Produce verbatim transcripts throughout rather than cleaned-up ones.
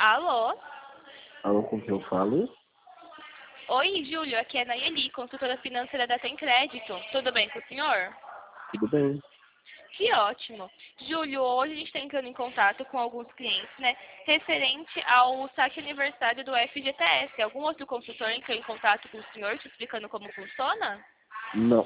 Alô? Alô, com quem eu falo? Oi, Júlio, aqui é a Nayeli, consultora financeira da Tem Crédito. Tudo bem com o senhor? Tudo bem? Que ótimo. Júlio, hoje a gente está entrando em contato com alguns clientes, né, referente ao saque aniversário do F G T S. Algum outro consultor entrou em contato com o senhor te explicando como funciona? Não.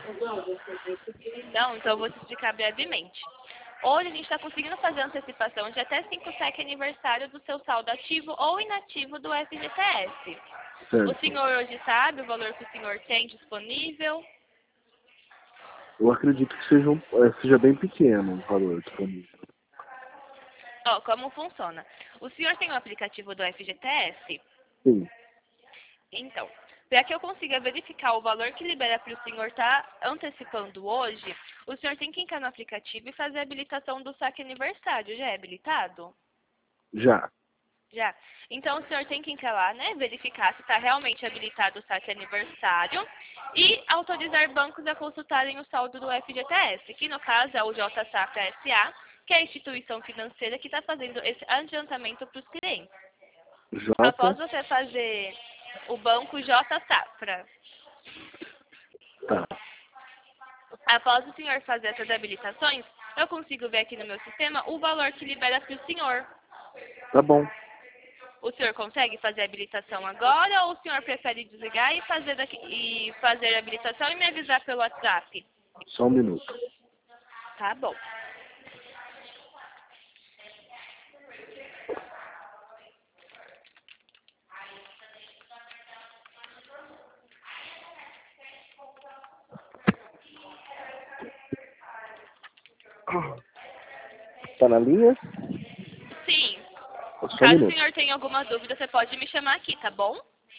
Não, então eu vou te explicar brevemente. Hoje a gente está conseguindo fazer antecipação de até cinco saque aniversário do seu saldo ativo ou inativo do F G T S. O Certo. senhor hoje sabe o valor que o senhor tem disponível? Eu acredito que seja, um, eh, seja bem pequeno o valor disponível. Ó, como funciona? O senhor tem o aplicativo do F G T S? Sim. Então, para que eu consiga verificar o valor que libera para o senhor estar antecipando hoje, o senhor tem que entrar no aplicativo e fazer a habilitação do saque aniversário. Já é habilitado? Já. Já. Então, o senhor tem que entrar lá, né, verificar se está realmente habilitado o saque aniversário e autorizar bancos a consultarem o saldo do F G T S, que no caso é o J Safra S A, que é a instituição financeira que está fazendo esse adiantamento para os clientes. J. Após você fazer o banco J Safra, Tá. após o senhor fazer essas habilitações, eu consigo ver aqui no meu sistema o valor que libera para o senhor. Tá bom. O senhor consegue fazer a habilitação agora ou o senhor prefere desligar e fazer, daqui, e fazer a habilitação e me avisar pelo WhatsApp? Só um minuto. Tá bom. Tá na linha? Sim. Só um Caso o minuto. senhor tenha alguma dúvida, você pode me chamar aqui, tá bom?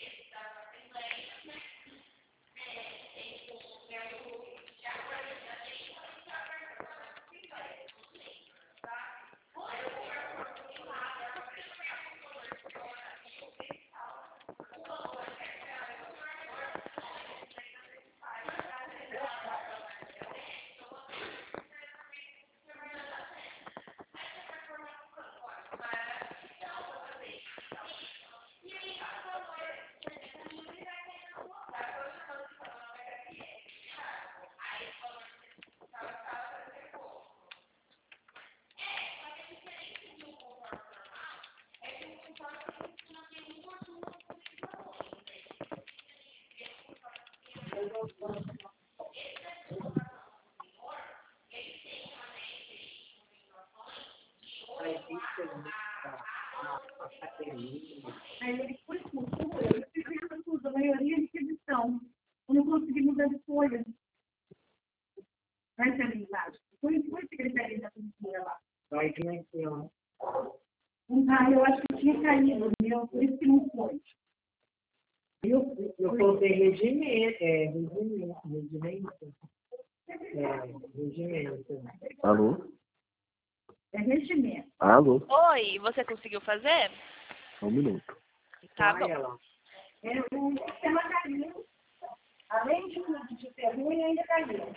Aí ele foi cultura, eu fiz tudo, a maioria de requisição. Eu não consegui mudar de folha. Vai ser habilitado. Foi, foi secretaria da cultura lá. Vai vir aqui, ó. Ah, eu acho que tinha caído, meu, por isso que não foi. Eu, eu coloquei regimento, é, regimento, regimento. É, regimento. Alô? É regimento. Alô? Oi, você conseguiu fazer? Só um minuto. Tá bom. É, o sistema caiu. Além de tudo de ser ruim, ainda caiu.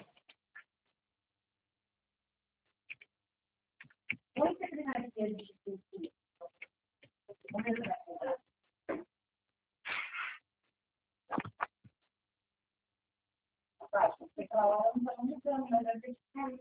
Oi, secretaria de cultura. Você fala, não está mudando, mas vai ter que cair.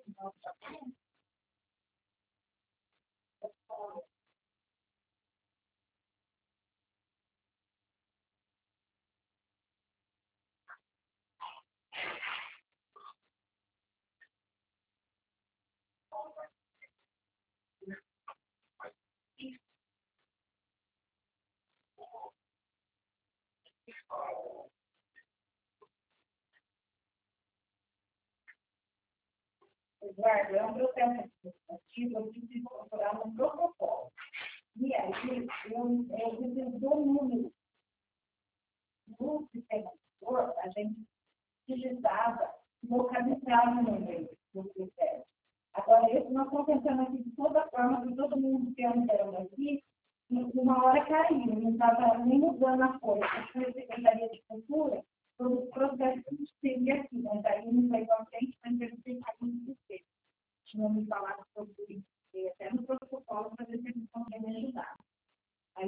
Eduardo, é um processo administrativo, eu preciso procurar um protocolo. E aí, eu, eu preciso do número. No sistema editor, a gente digitava, localizava o número do critério. Agora, esse nós estamos pensando aqui de toda forma, que todo mundo que andando aqui, e uma hora caiu, não estava nem mudando a folha. A Secretaria de Cultura, todo o processo que seria aqui, mas aí não foi para frente, mas eu sei que aqui no sistema. Tinham me falado sobre isso, e até no protocolo, para ver se eles podem me ajudar.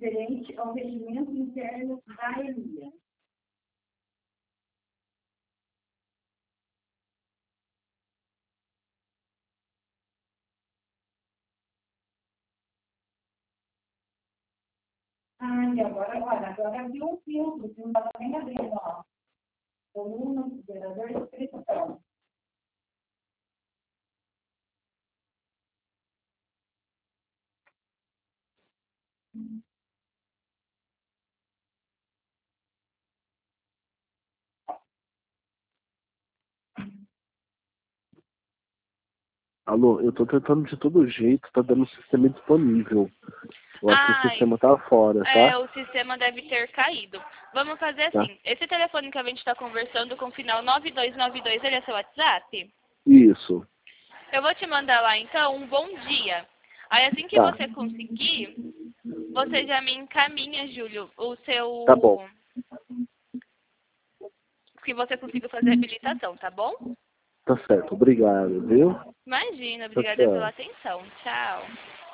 referente ao regimento interno da Emia. Ah, e agora, olha, agora viu um filtro, que não estava nem abrindo, ó. Coluna, gerador de inscrição. Alô, eu tô tentando de todo jeito, tá dando o sistema disponível. Eu acho que o Ai, sistema tá fora, é, tá? o sistema deve ter caído. Vamos fazer Tá. assim. Esse telefone que a gente está conversando com o final nove dois nove dois, ele é seu WhatsApp? Isso. Eu vou te mandar lá, então, um bom dia. Aí, assim que Tá. você conseguir, você já me encaminha, Júlio, o seu... Tá bom. que você consiga fazer a habilitação, tá bom? Tá certo. Obrigado, viu? Imagina, Tchau, obrigada pela tchau. atenção. Tchau.